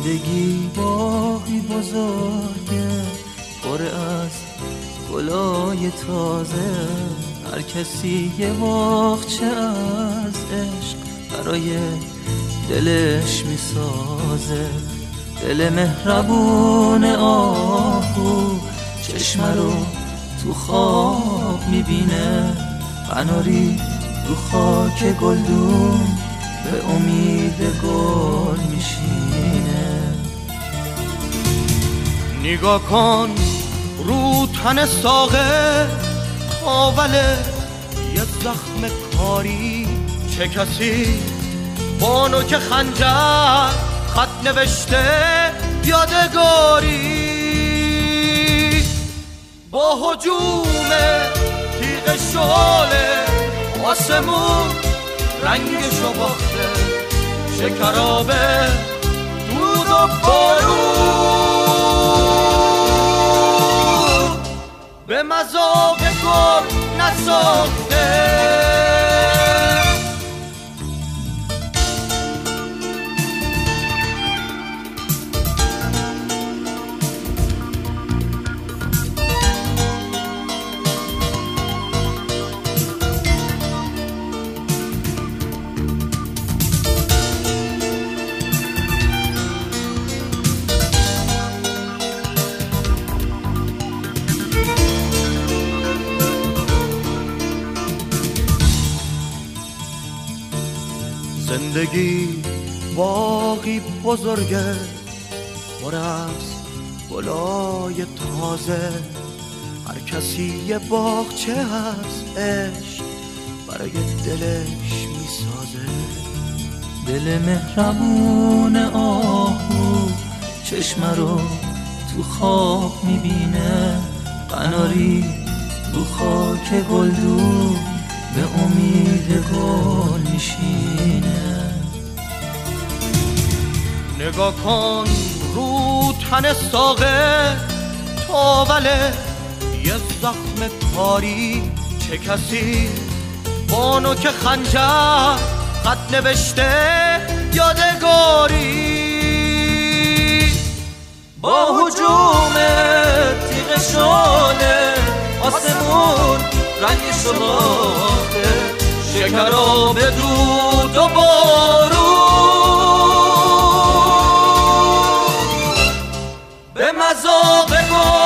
زندگی باغی بزرگه پر از گلای تازه، هر کسی یه باغچه از عشق برای دلش میسازه. دل مهربون آهو چشم رو تو خواب میبینه، قناری رو خاک گلدون به امید گل میشینه. نگاه کن رو تن ساقه آوله یه زخم کاری، چه کسی با نوک خنجر خط نوشته یادگاری. با هجوم تیغ شعله آسمون رنگشو باخته، شکراب دود و بارون به مذاق گل نساخته. زندگی باغی بزرگه پر از گلای تازه، هر کسی یه باغچه از عشق برای دلش میسازه. دل مهربون آهو چشم رو تو خواب میبینه، قناری رو خاک گلدون به امید گل میشینه. نگاه کن رو تن ساقه تاوله یه زخم کاری، چه کسی با نوک خنجر خط نوشته یادگاری. با هجوم تیغ شعله آسمون رنگشو باخته، شکراب دود و بارون به مذاق گل